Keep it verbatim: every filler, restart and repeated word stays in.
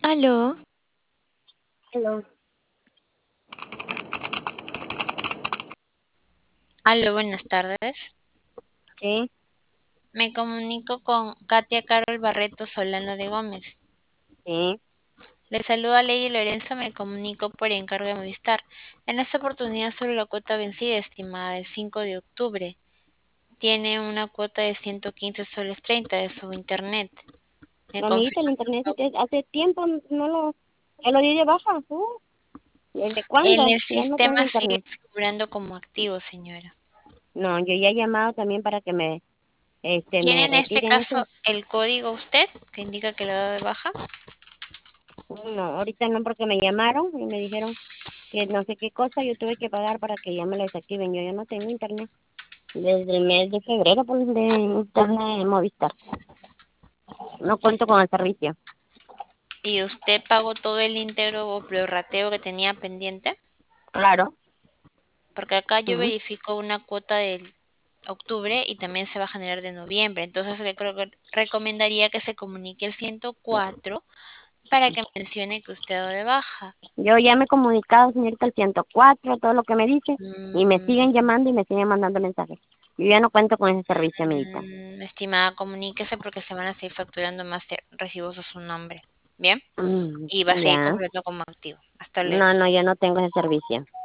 Aló, Hello. Aló, buenas tardes. Sí, Me comunico con Katia Carol Barreto Solano de Gómez. sí. Le saluda Lady Lorenzo, me comunico por encargo de Movistar. En esta oportunidad sobre la cuota vencida, estimada del cinco de octubre. Tiene una cuota de ciento quince soles treinta de su internet. Me Amiguita, el confirma. internet hace hace tiempo no lo, ya lo di de baja. Uh, ¿desde En cuándo? el Ya no tengo sistema sigue internet. figurando como activo, señora. No, yo ya he llamado también para que me, este, ¿Tiene me en este retiren caso ese. el código usted que indica que lo da de baja? No, ahorita no, porque me llamaron y me dijeron que no sé qué cosa yo tuve que pagar para que ya me lo desactiven. Yo ya no tengo internet. Desde el mes de febrero por de internet Movistar. No cuento con el servicio. ¿Y usted pagó todo el íntegro o prorrateo que tenía pendiente? Claro. Porque acá yo Ujú. verifico una cuota del octubre y también se va a generar de noviembre. Entonces le creo que recomendaría que se comunique el ciento cuatro para que mencione que usted ha dado de baja. Yo ya me he comunicado, señorita, al ciento cuatro, todo lo que me dice, y me Mm, siguen llamando y me siguen mandando mensajes. Yo ya no cuento con ese servicio, amiguita. mm, estimada, comuníquese porque se van a seguir facturando más de- recibos a su nombre. ¿Bien? Mm, Y va a seguir ya. completo como activo. Hasta luego. No, no, yo no tengo ese servicio.